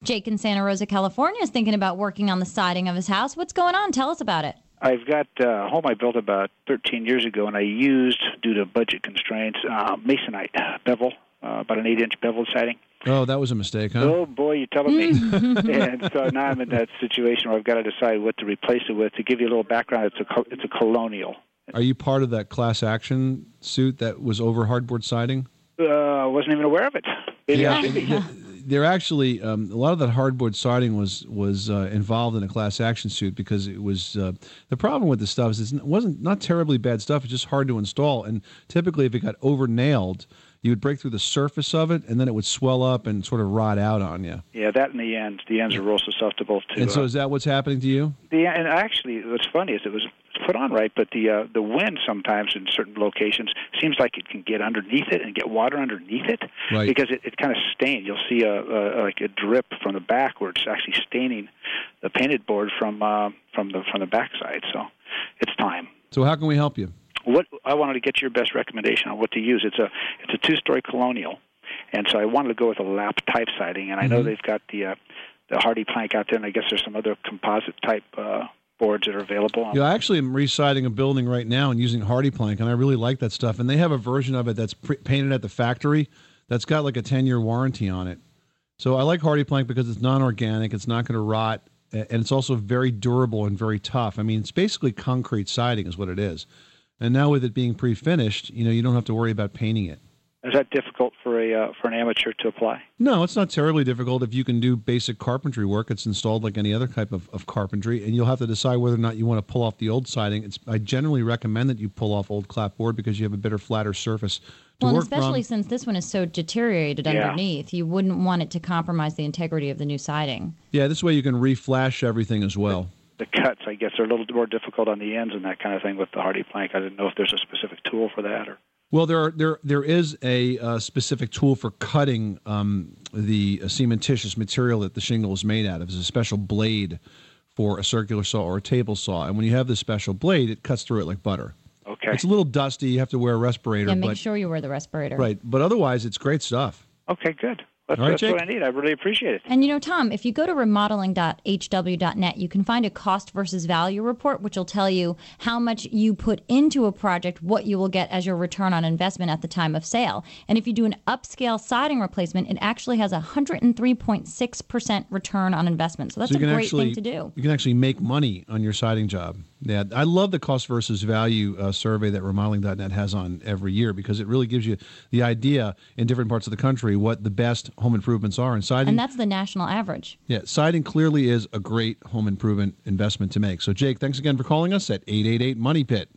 Jake in Santa Rosa, California is thinking about working on the siding of his house. What's going on? Tell us about it. I've got a home I built about 13 years ago, and I used, due to budget constraints, masonite bevel, about an 8-inch bevel siding. Oh, that was a mistake, huh? Oh, boy, you're telling me. And so now I'm in that situation where I've got to decide what to replace it with. To give you a little background, it's a Colonial. Are you part of that class action suit that was over hardboard siding? I wasn't even aware of it. They're actually a lot of that hardboard siding was involved in a class action suit because it was the problem with the stuff is it wasn't not terribly bad stuff. It's just hard to install, and typically if it got over nailed, you would break through the surface of it, and then it would swell up and sort of rot out on you. Yeah, that and the ends. The ends are real susceptible to. And so is that what's happening to you? And actually, what's funny is it was put on right, but the wind sometimes in certain locations seems like it can get underneath it and get water underneath it, right. Because it kind of stained. You'll see like a drip from the back where it's actually staining the painted board from the backside. So it's time. So how can we help you? What I wanted to get your best recommendation on what to use. It's a 2-story Colonial, and so I wanted to go with a lap type siding. And I know they've got the Hardy plank out there, and I guess there's some other composite type boards that are available. Yeah, I actually am re-siding a building right now and using Hardy plank, and I really like that stuff. And they have a version of it that's painted at the factory that's got like a 10-year warranty on it. So I like Hardy plank because it's non-organic, it's not going to rot, and it's also very durable and very tough. I mean, it's basically concrete siding is what it is. And now with it being pre-finished, you don't have to worry about painting it. Is that difficult for an amateur to apply? No, it's not terribly difficult. If you can do basic carpentry work, it's installed like any other type of carpentry, and you'll have to decide whether or not you want to pull off the old siding. I generally recommend that you pull off old clapboard because you have a better, flatter surface to work from. Especially since this one is so deteriorated underneath, you wouldn't want it to compromise the integrity of the new siding. Yeah, this way you can reflash everything as well. The cuts, I guess, are a little more difficult on the ends and that kind of thing with the Hardy plank. I didn't know if there's a specific tool for that. Well, there is a specific tool for cutting the cementitious material that the shingle is made out of. There's a special blade for a circular saw or a table saw, and when you have this special blade, it cuts through it like butter. Okay. It's a little dusty. You have to wear a respirator. Yeah, make sure you wear the respirator. Right, but otherwise, it's great stuff. Okay, good. That's Jake? what I need. I really appreciate it. And, Tom, if you go to remodeling.hw.net, you can find a cost versus value report, which will tell you how much you put into a project, what you will get as your return on investment at the time of sale. And if you do an upscale siding replacement, it actually has a 103.6% return on investment. So that's a great thing to do. You can actually make money on your siding job. Yeah, I love the cost versus value survey that remodeling.net has on every year because it really gives you the idea in different parts of the country what the best home improvements are. And siding, and that's the national average. Yeah, siding clearly is a great home improvement investment to make. So, Jake, thanks again for calling us at 888-MONEY-PIT.